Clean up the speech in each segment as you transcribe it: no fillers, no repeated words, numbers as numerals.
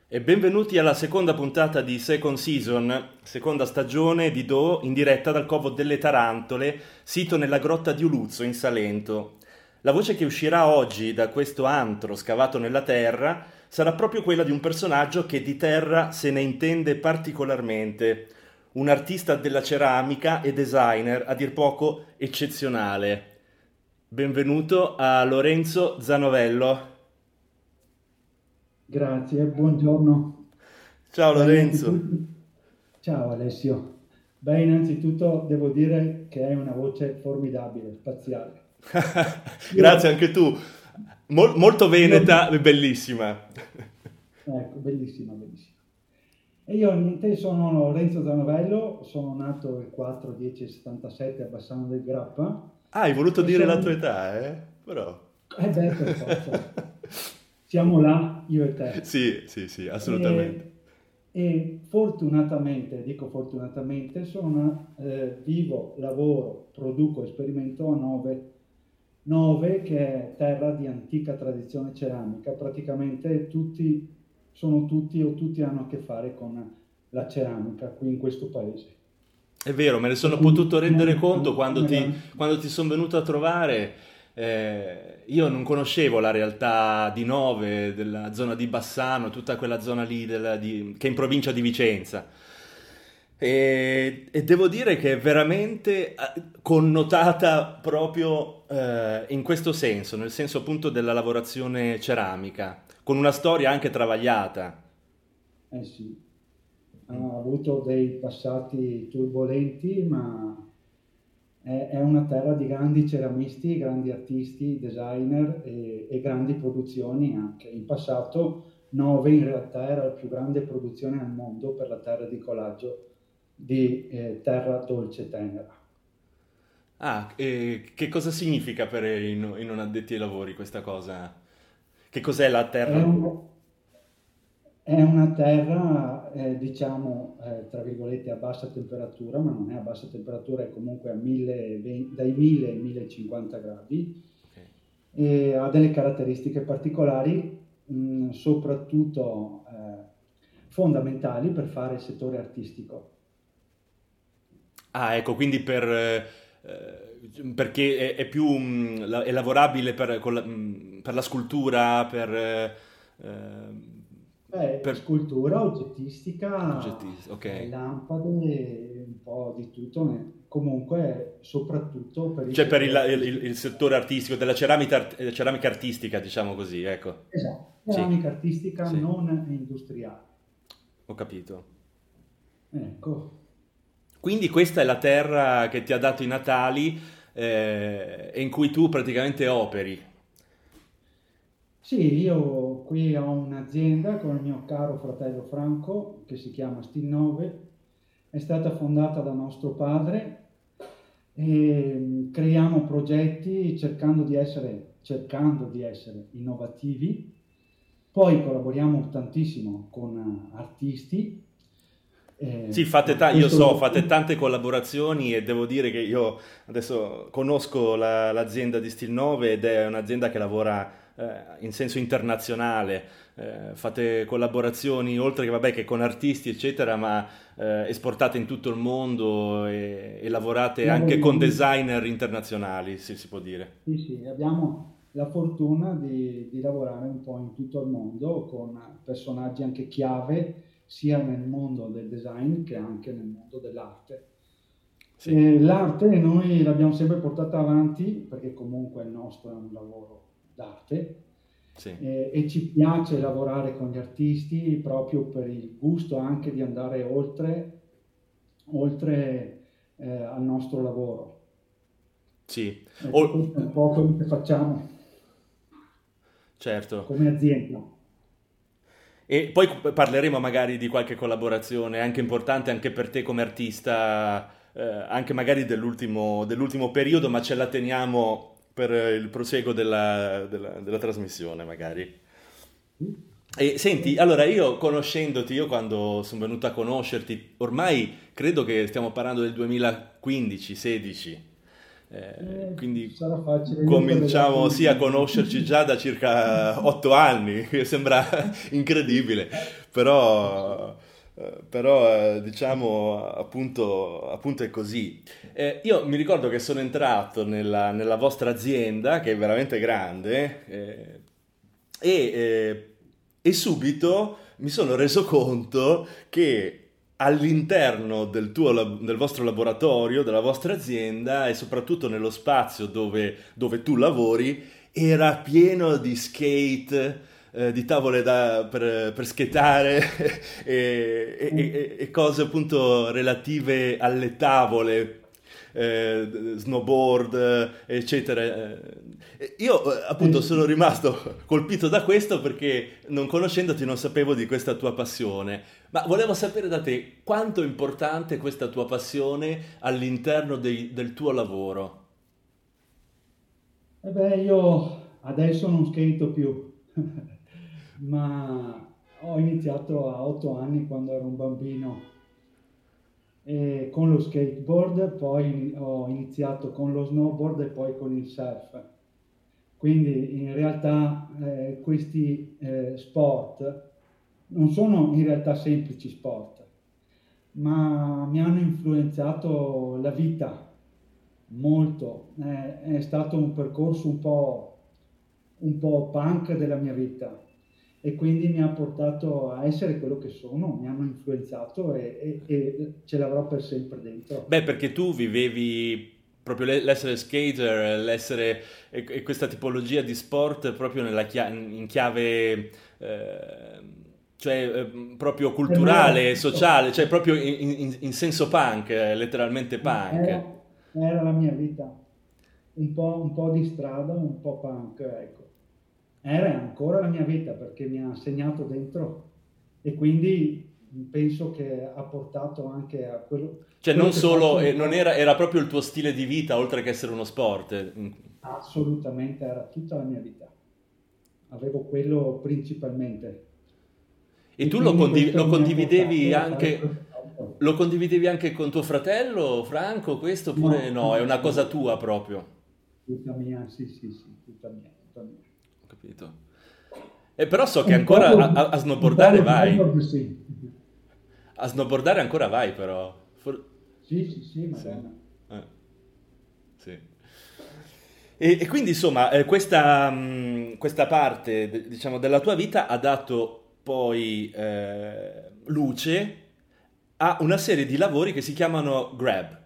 E benvenuti alla seconda puntata di Second Season, seconda stagione di Do in diretta dal Covo delle Tarantole, sito nella grotta di Uluzzo in Salento. La voce che uscirà oggi da questo antro scavato nella terra sarà proprio quella di un personaggio che di terra se ne intende particolarmente, un artista della ceramica e designer a dir poco eccezionale. Benvenuto a Lorenzo Zanovello. Grazie, buongiorno. Ciao Beh, Lorenzo. innanzitutto, ciao Alessio. Beh, innanzitutto devo dire che hai una voce formidabile, spaziale. Io, Grazie anche tu. Molto io, veneta e bellissima. ecco, bellissima, bellissima. E io niente, sono Lorenzo Zanovello, sono nato il 4-10-77 a Bassano del Grappa Ah, hai voluto e dire la tua sono, età, eh? Però. beh, per forza, siamo là, io e te. Sì, sì, sì, assolutamente. E, e fortunatamente, dico fortunatamente, vivo, lavoro, produco e sperimento a Nove, che è terra di antica tradizione ceramica. Praticamente tutti o tutti hanno a che fare con la ceramica qui in questo paese. È vero, me ne E sono quindi potuto rendere conto come la- quando ti sono venuto a trovare. Io non conoscevo la realtà di Nove, della zona di Bassano, tutta quella zona lì che è in provincia di Vicenza. E devo dire che è veramente connotata proprio in questo senso, nel senso appunto della lavorazione ceramica, con una storia anche travagliata. eh sì, ha avuto dei passati turbolenti, ma è una terra di grandi ceramisti, grandi artisti, designer e grandi produzioni anche. In passato Nove in realtà era la più grande produzione al mondo per la terra di colaggio di terra dolce tenera. Ah, e che cosa significa per i non addetti ai lavori questa cosa? Che cos'è la È terra? un- È una terra, diciamo, tra virgolette, a bassa temperatura, ma non è a bassa temperatura, è comunque dai 1000 ai 1050 gradi, Ok. e ha delle caratteristiche particolari, soprattutto fondamentali per fare il settore artistico. Ah, ecco, quindi perché è più è lavorabile per la scultura, per Scultura, oggettistica, oggetti, ok. lampade, un po' di tutto, comunque soprattutto per il Cioè per settore il artistico. settore artistico, della ceramica artistica, diciamo così, ecco. Esatto, Sì, ceramica artistica sì, non industriale. ho capito. Ecco. Quindi questa è la terra che ti ha dato i natali e in cui tu praticamente operi. Sì, io qui ho un'azienda con il mio caro fratello Franco che si chiama Stil9, è stata fondata da nostro padre e creiamo progetti cercando di essere innovativi. Poi collaboriamo tantissimo con artisti, Sì, ma io questo so, lo... fate tante collaborazioni e devo dire che io adesso conosco l'azienda di Stil 9 ed è un'azienda che lavora in senso internazionale. Fate collaborazioni oltre che, vabbè, che con artisti, eccetera, ma esportate in tutto il mondo e lavorate anche con Lavoriamo. designer internazionali, se si può dire. Sì, sì, abbiamo la fortuna di lavorare un po' in tutto il mondo con personaggi anche chiave sia nel mondo del design che anche nel mondo dell'arte. Sì, L'arte noi l'abbiamo sempre portata avanti perché comunque il nostro è un lavoro d'arte, sì. e ci piace lavorare con gli artisti proprio per il gusto anche di andare oltre al nostro lavoro. Sì. Ecco, questo è un po' quello che facciamo Certo. come azienda. E poi parleremo magari di qualche collaborazione anche importante anche per te come artista, anche magari dell'ultimo periodo, ma ce la teniamo per il proseguo della trasmissione, magari. E senti, allora io conoscendoti, io quando sono venuto a conoscerti, ormai credo che stiamo parlando del 2015-16. Quindi sarà facile lì collegato cominciamo sì a in... conoscerci già da circa 8 anni, che sembra incredibile, però, diciamo appunto è così. Io mi ricordo che sono entrato nella vostra azienda, che è veramente grande, e, e subito mi sono reso conto che all'interno del vostro laboratorio, della vostra azienda e soprattutto nello spazio dove tu lavori, era pieno di skate, di tavole per skatare e cose appunto relative alle tavole, snowboard, eccetera. Io appunto Sì. sono rimasto colpito da questo perché non conoscendoti non sapevo di questa tua passione, ma volevo sapere da te quanto è importante questa tua passione all'interno del tuo lavoro. E beh, io adesso non skato più, ma ho iniziato a 8 anni quando ero un bambino con lo skateboard, poi ho iniziato con lo snowboard e poi con il surf. Quindi in realtà questi sport non sono in realtà semplici sport, ma mi hanno influenzato la vita molto. È stato un percorso un po' punk della mia vita e quindi mi ha portato a essere quello che sono, mi hanno influenzato e ce l'avrò per sempre dentro. Beh, perché tu vivevi proprio l'essere skater, l'essere e questa tipologia di sport proprio in chiave, cioè proprio Per me era culturale, tutto. sociale, cioè proprio in senso punk, letteralmente punk. Era la mia vita, un po' di strada, un po' punk, ecco. Era ancora la mia vita perché mi ha segnato dentro e quindi penso che ha portato anche a Cioè non quello che solo, faccio non ancora. era proprio il tuo stile di vita, oltre che essere uno sport. Assolutamente, era tutta la mia vita. Avevo quello principalmente E e tu quindi questo lo mi ha condividevi portato a fare anche, quello che faccio. lo condividevi anche con tuo fratello, Franco, questo oppure No, no? È no, una cosa no, tua proprio? tutta mia, sì, sì, sì, tutta mia, tutta mia. Ho capito. E però so che Un po' ancora lo, a un po' snowboardare lo vai. snowboard, sì. A snowboardare ancora vai però. Sì, sì, sì, Sì. Madonna. Sì. E quindi insomma questa parte diciamo, della tua vita ha dato poi luce a una serie di lavori che si chiamano Grab.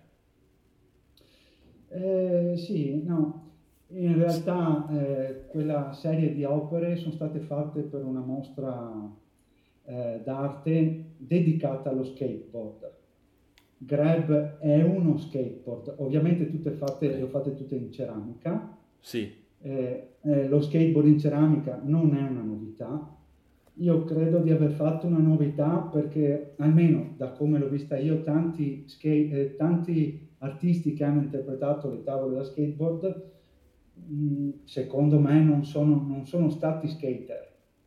Sì, no, in realtà quella serie di opere sono state fatte per una mostra d'arte dedicata allo skateboard. Grab è uno skateboard, ovviamente Ok. le ho fatte tutte in ceramica. Sì. Lo skateboard in ceramica non è una novità. Io credo di aver fatto una novità perché, almeno da come l'ho vista io, tanti artisti che hanno interpretato le tavole da skateboard, secondo me non sono stati skater.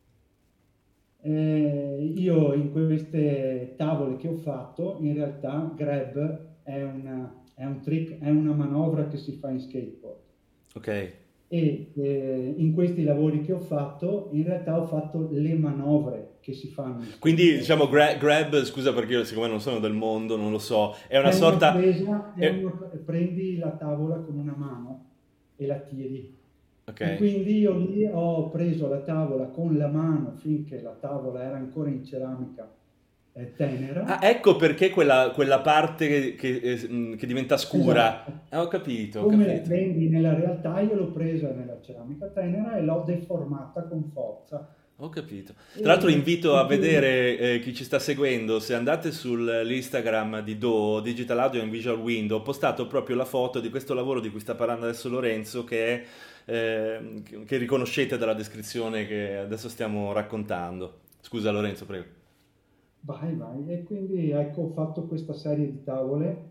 Io in queste tavole che ho fatto, in realtà grab è un trick, è una manovra che si fa in skateboard. Ok. E in questi lavori che ho fatto, in realtà ho fatto le manovre che si fanno in Quindi skateboard. diciamo Grab, scusa perché io siccome non sono del mondo, non lo so, è una È una sorta... presa, è- prendi la tavola con una mano e la tiri. Ok. E quindi io lì ho preso la tavola con la mano finché la tavola era ancora in ceramica Ah, tenera. ecco perché quella parte che diventa scura. Esatto. Ho capito, ho Come la capito. prendi nella realtà, io l'ho presa nella ceramica tenera e l'ho deformata con forza. Ho capito. Tra l'altro invito E a quindi, vedere chi ci sta seguendo, se andate sull'Instagram di Do, Digital Audio and Visual Window, ho postato proprio la foto di questo lavoro di cui sta parlando adesso Lorenzo, che riconoscete dalla descrizione che adesso stiamo raccontando. Scusa Lorenzo, prego. vai, vai. E quindi ecco, ho fatto questa serie di tavole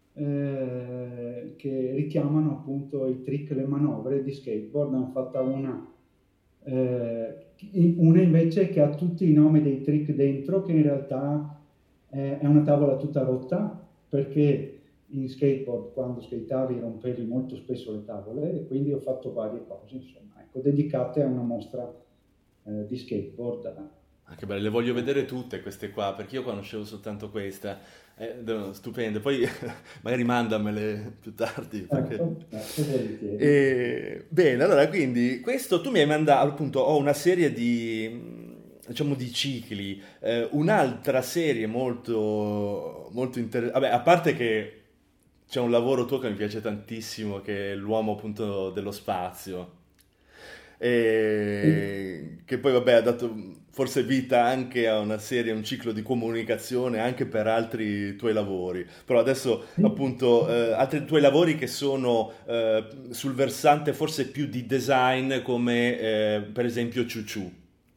che richiamano appunto i trick, le manovre di skateboard. Ne ho fatta una invece che ha tutti i nomi dei trick dentro, che in realtà è una tavola tutta rotta perché in skateboard, quando skateavi rompevi molto spesso le tavole e quindi ho fatto varie cose, insomma, ecco, dedicate a una mostra di skateboard. Anche belle, le voglio vedere Ecco. tutte queste qua, perché io conoscevo soltanto questa. Stupende. Poi magari mandamele più tardi, perché... Certo, volentieri. Bene, allora, quindi, questo tu mi hai mandato, appunto, ho una serie diciamo, di cicli. Un'altra serie molto interessante, vabbè, a parte che c'è un lavoro tuo che mi piace tantissimo, che è l'uomo, appunto, dello spazio. Sì, Che poi vabbè ha dato forse vita anche a una serie, un ciclo di comunicazione anche per altri tuoi lavori. Però adesso sì. appunto altri tuoi lavori che sono sul versante forse più di design come per esempio Ciu Ciu.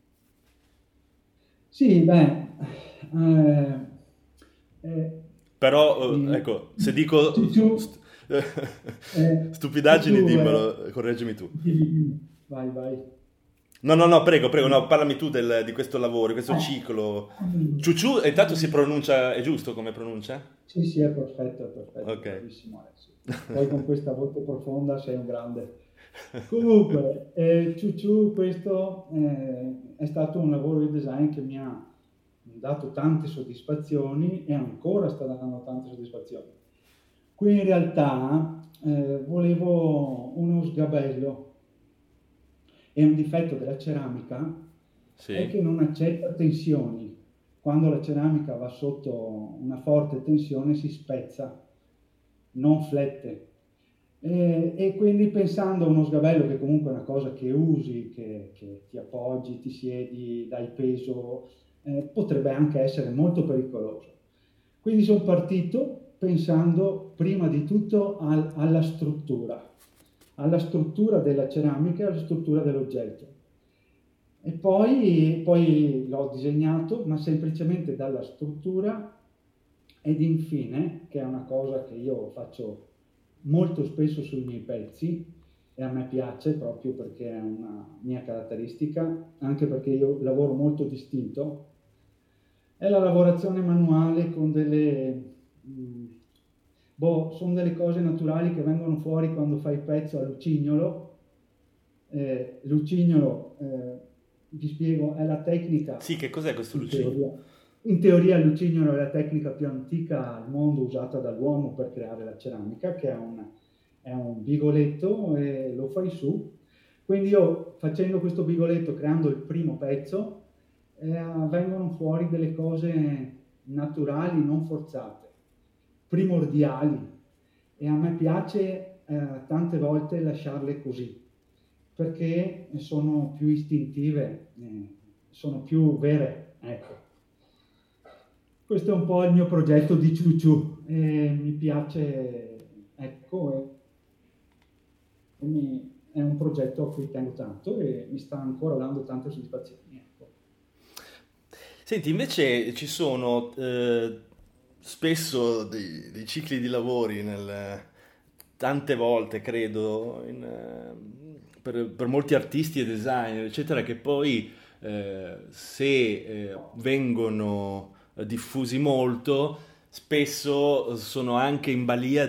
Sì, beh, eh, eh, Però i- ecco, se dico Ciuciù, stupidaggini Ciuciù, dimmelo, correggimi tu. vai, vai. No, no, no, prego, prego, no, parlami tu di questo lavoro, questo Eh, ciclo. mm, Ciu Ciu, e intanto si mm, pronuncia, è giusto come pronuncia? sì, sì, è perfetto, Ok. bravissimo Alessio. Poi con questa voce profonda sei un grande. Comunque, Ciuciù, questo è stato un lavoro di design che mi ha dato tante soddisfazioni e ancora sta dando tante soddisfazioni. Qui in realtà volevo uno sgabello e un difetto della ceramica è Sì? che non accetta tensioni. Quando la ceramica va sotto una forte tensione si spezza, non flette. E quindi pensando a uno sgabello che comunque è una cosa che usi, che ti appoggi, ti siedi, dai peso, potrebbe anche essere molto pericoloso. Quindi sono partito pensando prima di tutto alla struttura della ceramica e alla struttura dell'oggetto. E poi l'ho disegnato, ma semplicemente dalla struttura ed infine, che è una cosa che io faccio molto spesso sui miei pezzi e a me piace proprio perché è una mia caratteristica, anche perché io lavoro molto distinto, è la lavorazione manuale con mh, sono delle cose naturali che vengono fuori quando fai il pezzo a lucignolo. Lucignolo, vi spiego, è la tecnica, Sì, che cos'è questo in Lucino? teoria. In teoria il lucignolo è la tecnica più antica al mondo usata dall'uomo per creare la ceramica, che è un bigoletto e lo fai su. Quindi io facendo questo bigoletto, creando il primo pezzo, vengono fuori delle cose naturali, non forzate, primordiali. E a me piace tante volte lasciarle così, perché sono più istintive, sono più vere, ecco. Questo è un po' il mio progetto di Ciuciù e mi piace, ecco, è un progetto a cui tengo tanto e mi sta ancora dando tante soddisfazioni, ecco. Senti, invece ci sono spesso dei cicli di lavori tante volte, credo, per molti artisti e designer, eccetera, che poi se vengono diffusi molto, spesso sono anche in balia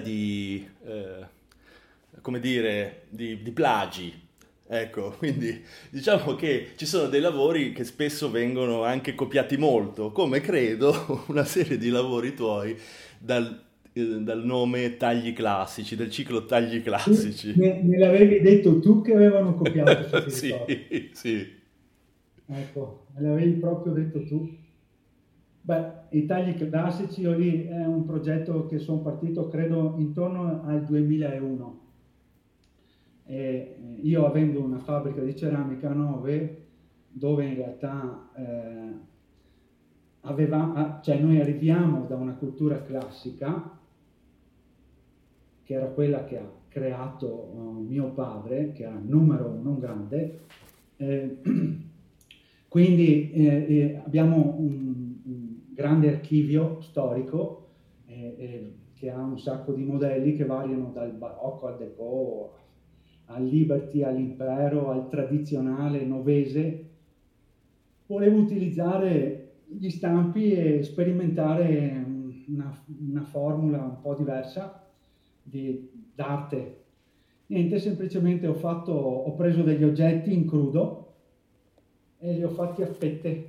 come dire, di plagi. Ecco, quindi diciamo che ci sono dei lavori che spesso vengono anche copiati molto, come credo una serie di lavori tuoi dal nome Tagli Classici, del ciclo Tagli Classici. Me l'avevi detto tu che avevano copiato, se ti ricordi. Sì, sì. Ecco, me l'avevi proprio detto tu. Beh, i tagli classici, io lì è un progetto che sono partito credo intorno al 2001 e io avendo una fabbrica di ceramica a Nove dove in realtà cioè noi arriviamo da una cultura classica che era quella che ha creato mio padre, che era numero non grande, eh, quindi abbiamo un grande archivio storico che ha un sacco di modelli che variano dal barocco al deco, al Liberty, all'impero, al tradizionale novese. Volevo utilizzare gli stampi e sperimentare una formula un po' diversa d'arte. Niente, semplicemente ho preso degli oggetti in crudo e li ho fatti a fette,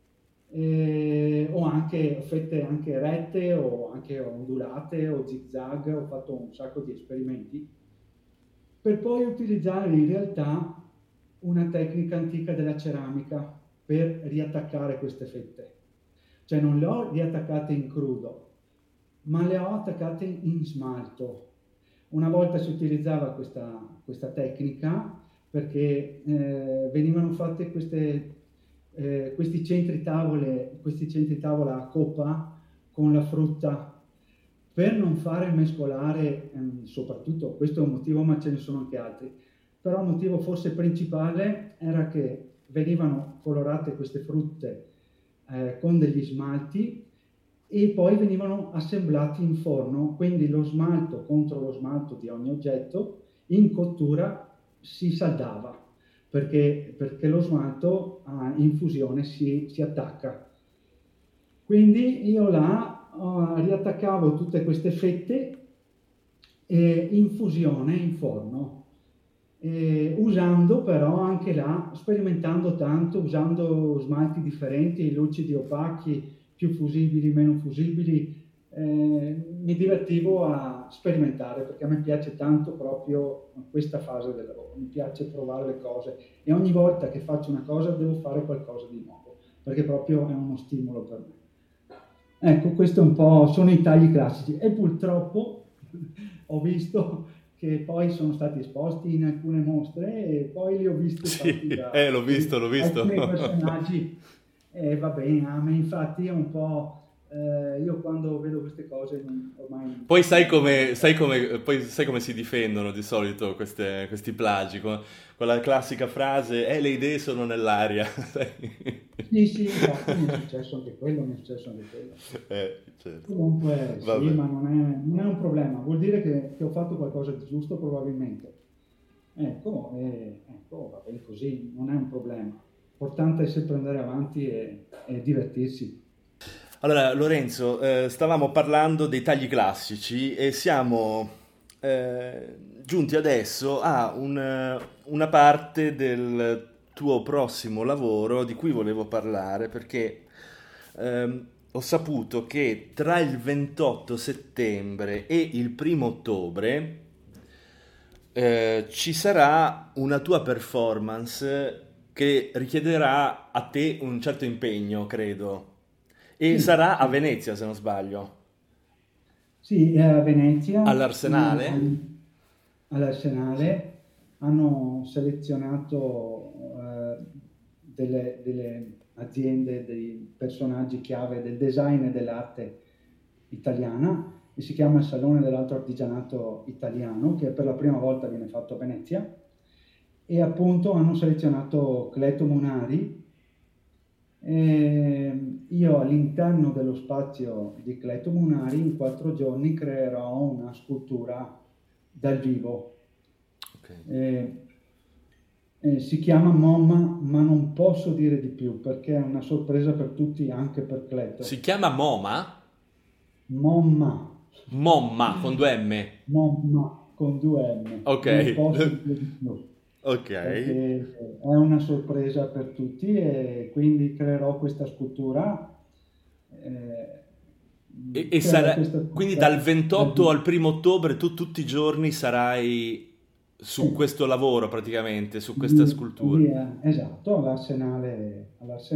o anche fette anche rette o anche ondulate o zigzag, ho fatto un sacco di esperimenti per poi utilizzare in realtà una tecnica antica della ceramica per riattaccare queste fette. Cioè non le ho riattaccate in crudo, ma le ho attaccate in smalto. Una volta si utilizzava questa tecnica perché venivano fatte questi centri tavola a coppa con la frutta per non fare mescolare, soprattutto questo è un motivo, ma ce ne sono anche altri, però il motivo forse principale era che venivano colorate queste frutte con degli smalti e poi venivano assemblati in forno, quindi lo smalto contro lo smalto di ogni oggetto in cottura si saldava, perché lo smalto in fusione si attacca. Quindi io riattaccavo tutte queste fette in fusione in forno, usando però anche sperimentando tanto, usando smalti differenti, lucidi, opachi, più fusibili, meno fusibili. Mi divertivo a sperimentare perché a me piace tanto proprio questa fase del lavoro, mi piace provare le cose e ogni volta che faccio una cosa devo fare qualcosa di nuovo perché proprio è uno stimolo per me. Ecco, questo un po' sono i tagli classici e purtroppo ho visto che poi sono stati esposti in alcune mostre e poi li ho visti fatti da l'ho visto. alcuni personaggi e va bene, a me infatti è un po'... io quando vedo queste cose ormai... Poi sai come si difendono di solito questi plagi, con la classica frase, le idee sono nell'aria. Sì, infatti mi è successo anche quello. Certo. Comunque sì, Vabbè. ma non è un problema, vuol dire che ho fatto qualcosa di giusto probabilmente. Ecco, va bene così, non è un problema. L'importante è sempre andare avanti e divertirsi. Allora, Lorenzo, stavamo parlando dei tagli classici e siamo giunti adesso a una parte del tuo prossimo lavoro di cui volevo parlare perché ho saputo che tra il 28 settembre e il 1° ottobre ci sarà una tua performance che richiederà a te un certo impegno, credo. E sarà a Venezia, se non sbaglio. Sì, a Venezia, All'Arsenale? all'Arsenale hanno selezionato delle aziende, dei personaggi chiave del design e dell'arte italiana e si chiama il Salone dell'Alto Artigianato Italiano, che per la prima volta viene fatto a Venezia e appunto hanno selezionato Cleto Monari. Io all'interno dello spazio di Cleto Monari in 4 giorni creerò una scultura dal vivo. Ok. Si chiama MoMA, ma non posso dire di più perché è una sorpresa per tutti, anche per Cleto. Si chiama MoMA? MoMA, Momma con 2M. MoMA con 2M. Ok. Non posso dire di più. Ok. Perché è una sorpresa per tutti e quindi creerò questa scultura. E quindi dal 28 al 1° ottobre tu tutti i giorni sarai su questo lavoro praticamente, su questa scultura. Esatto, all'Arsenale.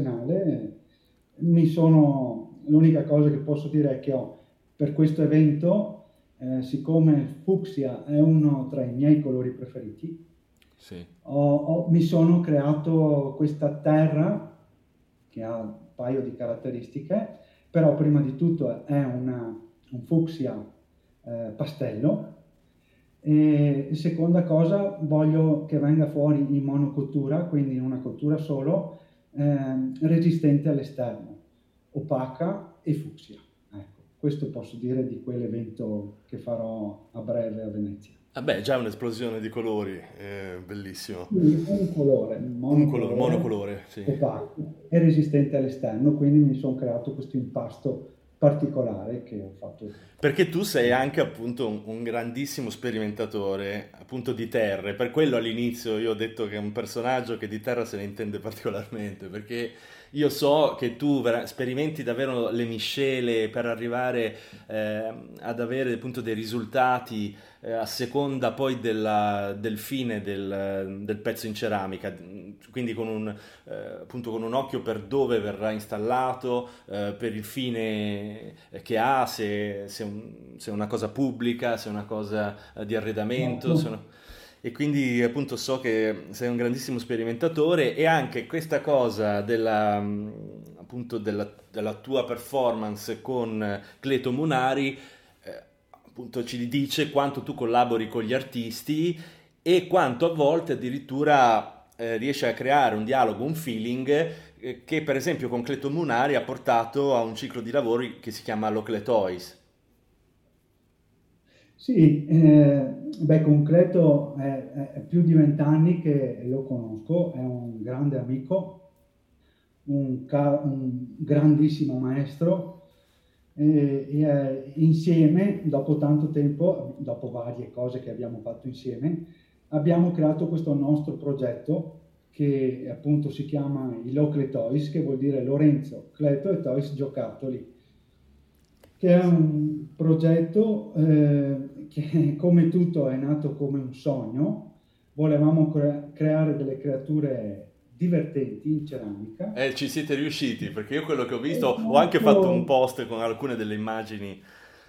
L'unica cosa che posso dire è che per questo evento, siccome fucsia è uno tra i miei colori preferiti, Sì. mi sono creato questa terra che ha un paio di caratteristiche, però prima di tutto è un fucsia pastello e seconda cosa voglio che venga fuori in monocottura, quindi in una cottura solo, resistente all'esterno, opaca e fucsia. Ecco, questo posso dire di quell'evento che farò a breve a Venezia. Vabbè, già un'esplosione di colori, bellissimo. Un colore, Monocolore, sì. opaco e resistente all'esterno, quindi mi sono creato questo impasto particolare che ho fatto. Perché tu sei anche appunto un grandissimo sperimentatore appunto di terre, per quello all'inizio io ho detto che è un personaggio che di terra se ne intende particolarmente, perché io so che tu sperimenti davvero le miscele per arrivare ad avere appunto dei risultati a seconda poi del fine del pezzo in ceramica, quindi con appunto con un occhio per dove verrà installato, per il fine che ha, se è una cosa pubblica, se è una cosa di arredamento, Esatto. e quindi appunto so che sei un grandissimo sperimentatore e anche questa cosa appunto della tua performance con Cleto Munari appunto ci dice quanto tu collabori con gli artisti e quanto a volte addirittura riesce a creare un dialogo, un feeling che per esempio con Cleto Munari ha portato a un ciclo di lavori che si chiama Locle Toys. Sì, beh, concreto è più di 20 anni che lo conosco, è un grande amico, un grandissimo maestro insieme, dopo tanto tempo, dopo varie cose che abbiamo fatto insieme, abbiamo creato questo nostro progetto che appunto si chiama i Locle Toys, che vuol dire Lorenzo, Cleto e Toys Giocattoli, che è un progetto che come tutto è nato come un sogno. Volevamo creare delle creature divertenti in ceramica. Ci siete riusciti perché io quello che ho visto ho anche fatto un Esatto. post con alcune delle immagini.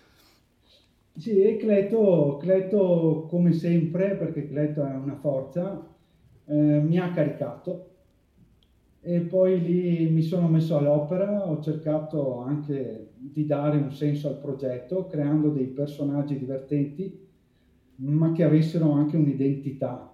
Sì, e Cleto, come sempre, perché Cleto è una forza, mi ha caricato e poi lì mi sono messo all'opera, ho cercato anche di dare un senso al progetto, creando dei personaggi divertenti, ma che avessero anche un'identità,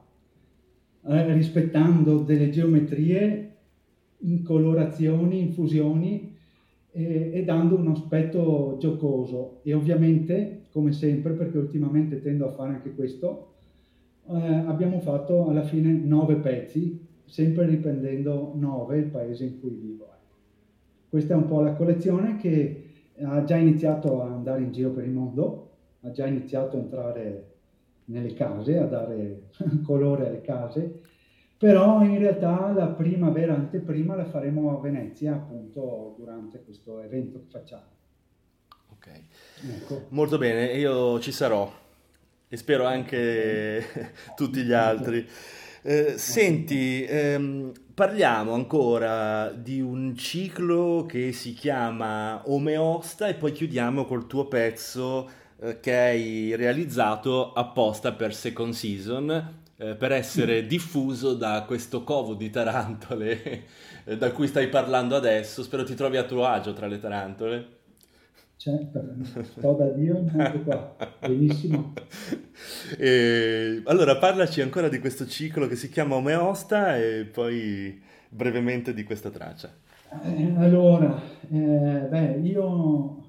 rispettando delle geometrie, incolorazioni, infusioni e dando un aspetto giocoso. E ovviamente, come sempre, perché ultimamente tendo a fare anche questo, abbiamo fatto alla fine 9 pezzi, sempre riprendendo 9 il paese in cui vivo. Ecco. Questa è un po' la collezione che ha già iniziato a andare in giro per il mondo, ha già iniziato a entrare nelle case, a dare colore alle case, però in realtà la prima vera anteprima la faremo a Venezia appunto durante questo evento che facciamo. Ok, Ecco. molto bene, io ci sarò e spero Ok. anche tutti gli Anche- altri. Senti, parliamo ancora di un ciclo che si chiama Omeosta e poi chiudiamo col tuo pezzo che hai realizzato apposta per Second Season per essere diffuso da questo covo di tarantole da cui stai parlando adesso. Spero ti trovi a tuo agio tra le tarantole. Sto da Dio anche qua, benissimo. Allora, parlaci ancora di questo ciclo che si chiama Omeosta e poi brevemente di questa traccia. Allora, beh, io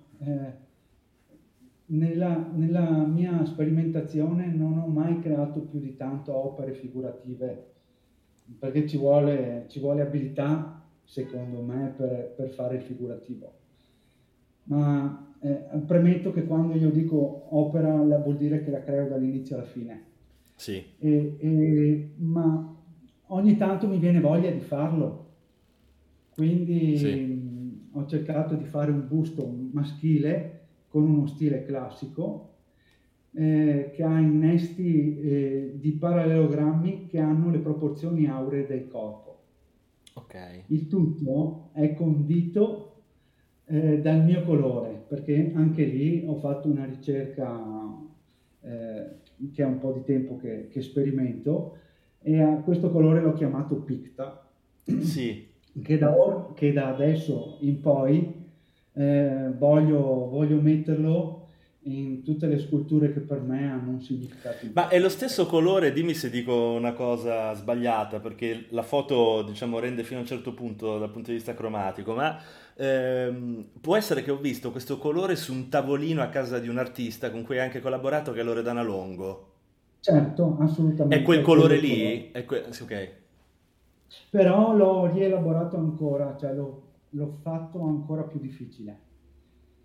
nella mia sperimentazione non ho mai creato più di tanto opere figurative, perché ci vuole abilità, secondo me, per fare il figurativo. Ma premetto che quando io dico opera vuol dire che la creo dall'inizio alla fine. Sì, Ma ogni tanto mi viene voglia di farlo, sì, quindi ho cercato di fare un busto maschile con uno stile classico che ha innesti di parallelogrammi che hanno le proporzioni auree del corpo. ok. Il tutto è condito dal mio colore, perché anche lì ho fatto una ricerca che è un po' di tempo che sperimento, e a questo colore l'ho chiamato Picta, Sì, che da adesso in poi voglio metterlo in tutte le sculture che per me hanno un significato ma è lo importante. stesso colore, dimmi se dico una cosa sbagliata, perché la foto, diciamo, rende fino a un certo punto dal punto di vista cromatico, ma può essere che ho visto questo colore su un tavolino a casa di un artista con cui hai anche collaborato, che è Loredana Longo. Certo, È assolutamente, quel è quello colore il colore. lì? Sì, ok. Però l'ho rielaborato ancora, cioè l'ho fatto ancora più difficile.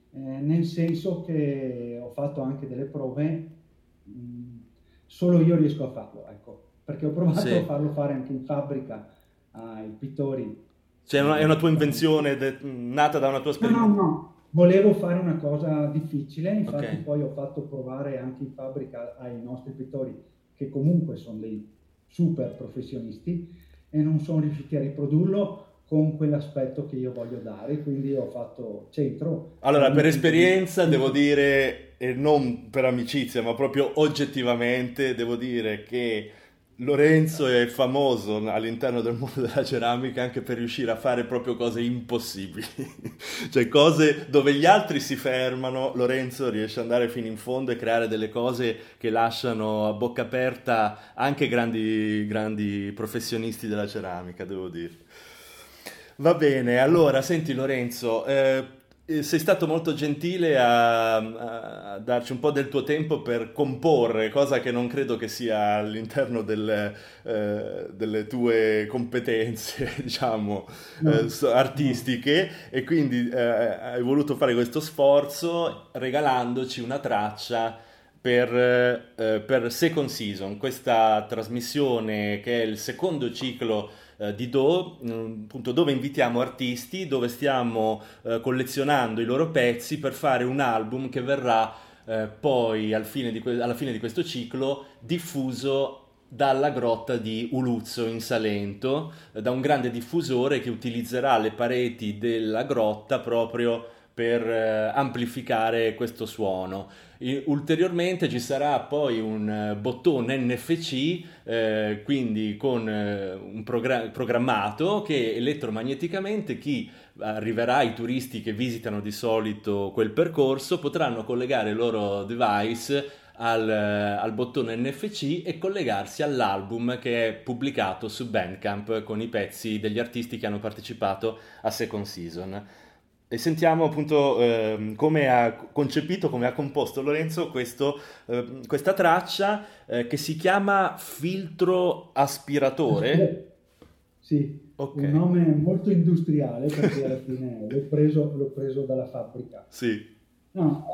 nel senso che ho fatto anche delle prove, mh, solo io riesco a farlo, ecco, perché ho provato a Sì. farlo fare anche in fabbrica ai pittori. Cioè, è una tua Diciamo. invenzione nata da una tua No, no, esperienza. no, volevo fare una cosa difficile, Ok. infatti poi ho fatto provare anche in fabbrica ai nostri pittori, che comunque sono dei super professionisti, e non sono riusciti a riprodurlo con quell'aspetto che io voglio dare, quindi ho fatto centro dal Allora, mio per punto di esperienza devo vista. dire, e non per amicizia, ma proprio oggettivamente, devo dire che Lorenzo è famoso all'interno del mondo della ceramica anche per riuscire a fare proprio cose impossibili. Cioè cose dove gli altri si fermano, Lorenzo riesce ad andare fino in fondo e creare delle cose che lasciano a bocca aperta anche grandi, grandi professionisti della ceramica, devo dire. Va bene, allora, senti Lorenzo, sei stato molto gentile a darci un po' del tuo tempo per comporre, cosa che non credo che sia all'interno delle tue competenze, diciamo, No, no. artistiche, e quindi hai voluto fare questo sforzo regalandoci una traccia per Second Season, questa trasmissione che è il secondo ciclo di appunto, dove invitiamo artisti, dove stiamo collezionando i loro pezzi per fare un album che verrà poi alla fine di questo ciclo diffuso dalla grotta di Uluzzo in Salento, da un grande diffusore che utilizzerà le pareti della grotta proprio per amplificare questo suono. Ulteriormente ci sarà poi un bottone NFC, quindi con programmato che elettromagneticamente chi arriverà, i turisti che visitano di solito quel percorso, potranno collegare il loro device al bottone NFC e collegarsi all'album che è pubblicato su Bandcamp con i pezzi degli artisti che hanno partecipato a Second Season. E sentiamo appunto come ha concepito, come ha composto Lorenzo questa traccia che si chiama Filtro Aspiratore. Sì, Ok, un nome molto industriale perché alla fine l'ho preso dalla fabbrica. sì, No,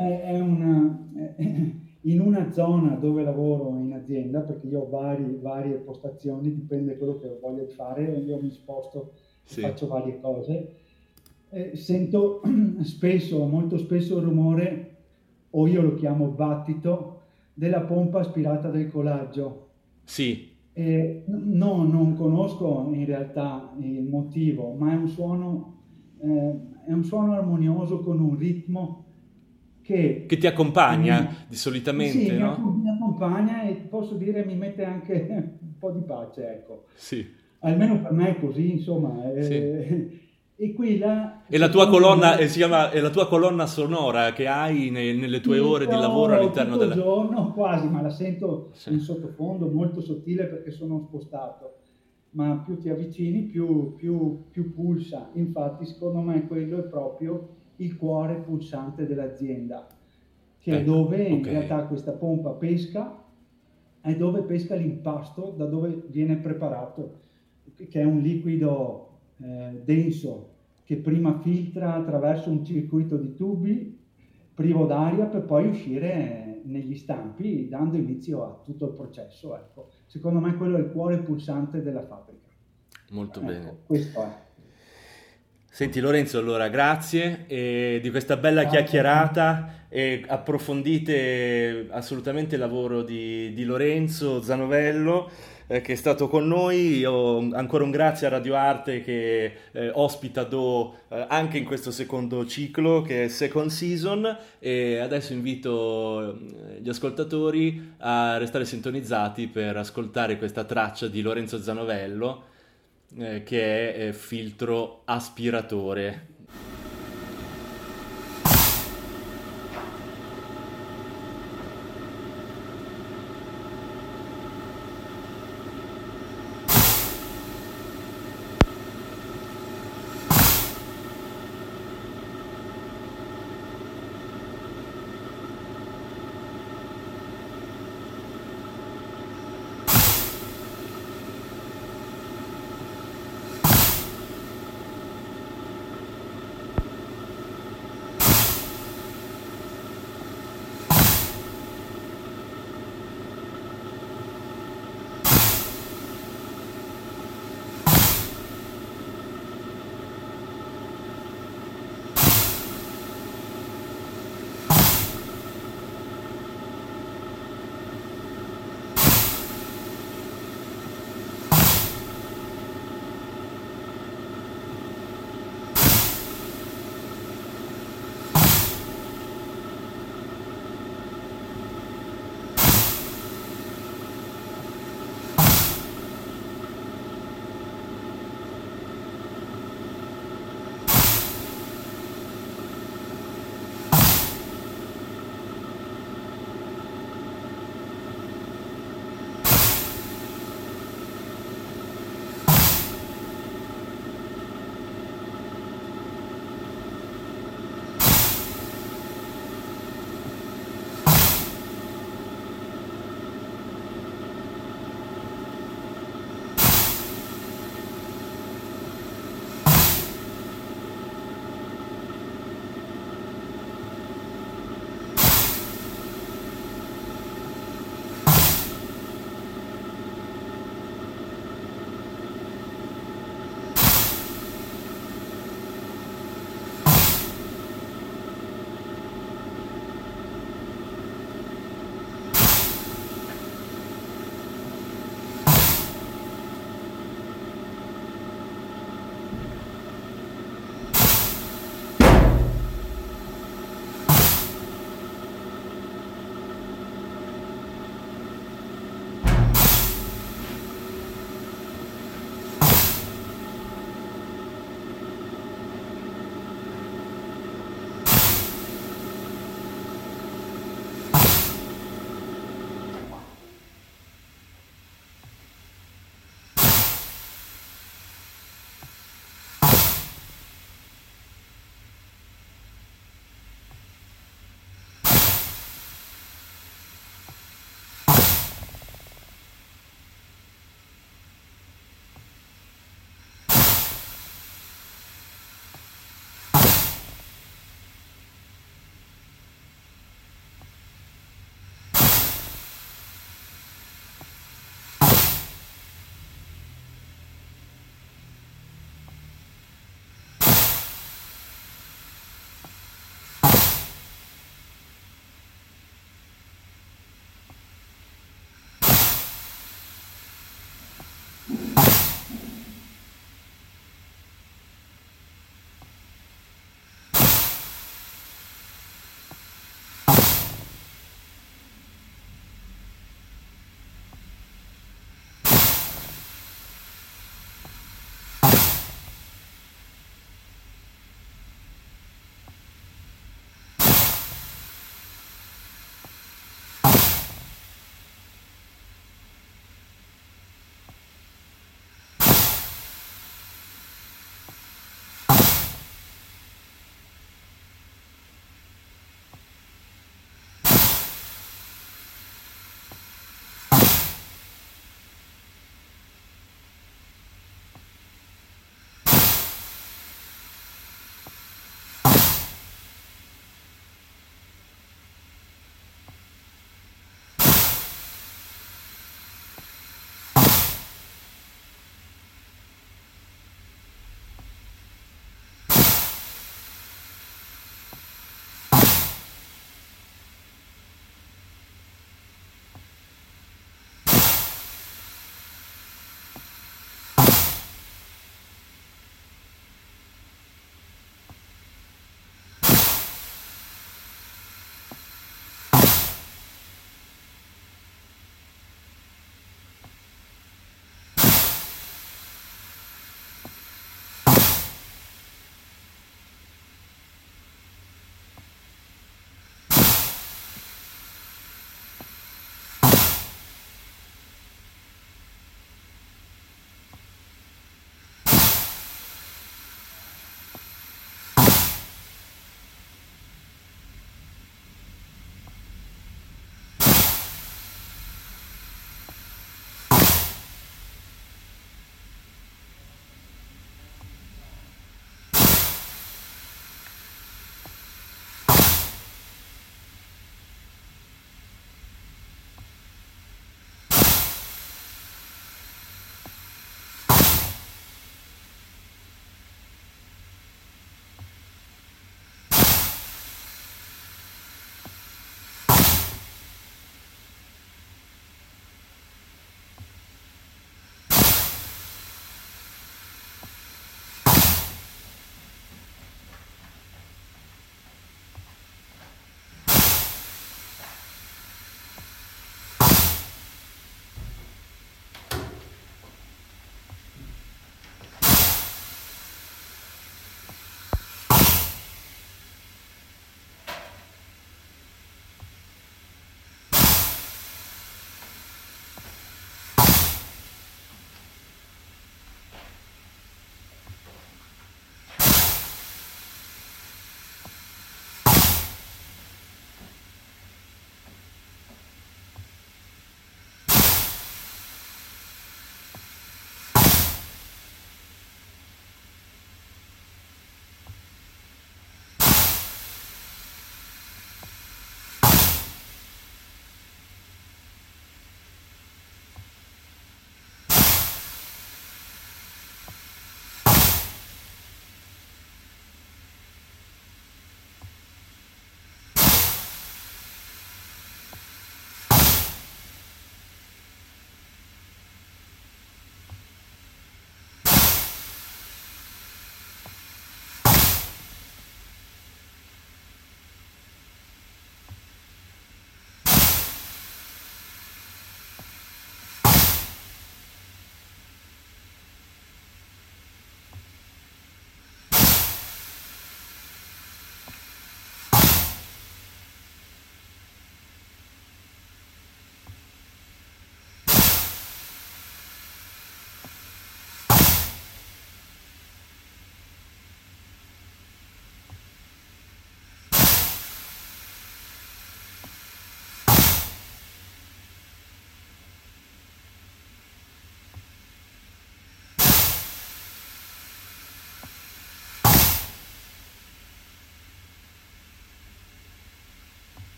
in una zona dove lavoro in azienda, perché io ho varie postazioni, dipende quello che voglio fare, io mi sposto e sì. faccio varie cose. Sento spesso, molto spesso il rumore, o io lo chiamo battito, della pompa aspirata del colaggio. Sì, No, non conosco in realtà il motivo, ma è un suono armonioso con un ritmo che che ti accompagna mi, di sì, solitamente, no? mi accompagna e posso dire mi mette anche un po' di pace, ecco. Sì, Almeno per me è così, insomma. sì. E qui là, E la tua secondo colonna, me, si chiama, è la tua colonna sonora che hai nelle tue sì, ore che di lavoro ho all'interno tutto il della... giorno, quasi, ma la sento Sì. in sottofondo, molto sottile perché sono spostato. Ma più ti avvicini, più pulsa. Infatti, secondo me, quello è proprio il cuore pulsante dell'azienda, che è Ecco, dove in ok. realtà questa pompa pesca, è dove pesca l'impasto, da dove viene preparato, che è un liquido denso che prima filtra attraverso un circuito di tubi privo d'aria per poi uscire negli stampi, dando inizio a tutto il processo. Ecco. Secondo me quello è il cuore pulsante della fabbrica. Molto bene. Ecco, questo è. Senti Lorenzo, allora grazie di questa bella Grazie a te. chiacchierata e approfondite assolutamente il lavoro di Lorenzo Zanovello che è stato con noi. Io ancora un grazie a Radio Arte che ospita anche in questo secondo ciclo che è Second Season, e adesso invito gli ascoltatori a restare sintonizzati per ascoltare questa traccia di Lorenzo Zanovello che è filtro aspiratore.